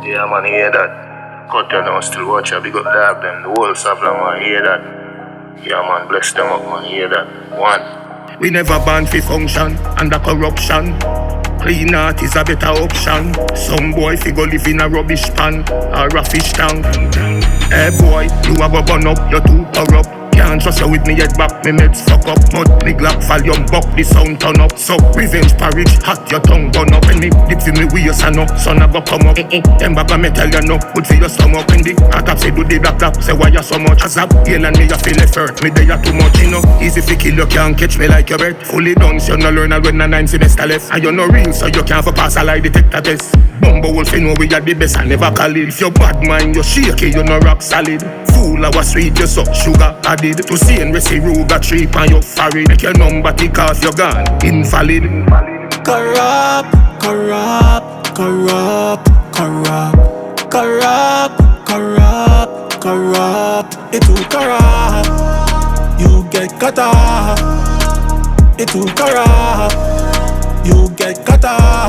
Yeah, man, hear that. Cut you now, still watch you. Big up dog them. The whole Savla, man, hear that. Yeah, man, bless them up, man, hear that. One. We never ban fi function under corruption. Clean art is a better option. Some boy fi go live in a rubbish pan or a fish tank. Hey boy, you a go burn up, you too corrupt. Can't trust you with me head back, me meds fuck up. Mud, me glock volume, buck the sound turn up. So, revenge porridge, hot your tongue burn up. When me dip for me with your son up, son a go come up. Them back a me tell you no, good for your stomach. When the attack say do the black black, say why you so much. As a yell and me you feel effort, me they you too much, you know. Easy fi kill, you can't catch me like your bird. Fully done, so you no learn when a 9 semester left. And you no real, so you can't for pass a lie detector test. Bumble wolf, you know we are the best, I never call it. If you bad mind, you shaky, you no rock solid. Fool, I was sweet, you suck sugar added. To see and receive Ruga trip on your forehead. Make your number tick off your gun, invalid. Corrupt, corrupt, corrupt, corrupt, corrupt, corrupt, corrupt. It too corrupt. You get cut off. It too corrupt. You get cut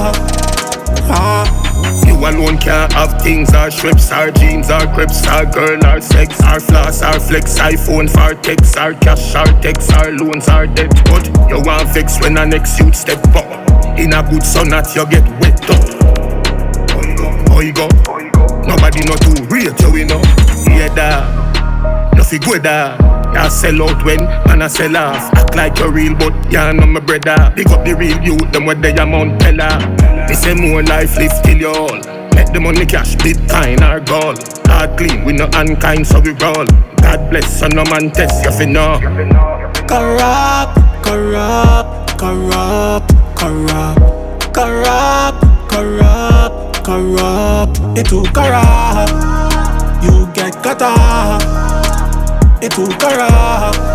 off. You alone can't have things or strips or jeans or crepes or girl or sex or floss or flex, iPhone for text or cash or text or loans or debt. But you want vex when a next youth step up. In a good sun that you get wet up. Oigo, nobody know to rate you, you know. Yeah, da, no fi go da. Ya sell out when man a sell off. Act like you're real but ya know my brother. Pick up the real youth, them what they amount teller. Me say more life live till you all. Make the money cash, Bitcoin or gold. Hard clean, we no unkind so we roll. God bless, so no man test you fi know. Corrupt, corrupt, corrupt, corrupt, corrupt, corrupt, corrupt. It too corrupt. You get cut off. It too corrupt.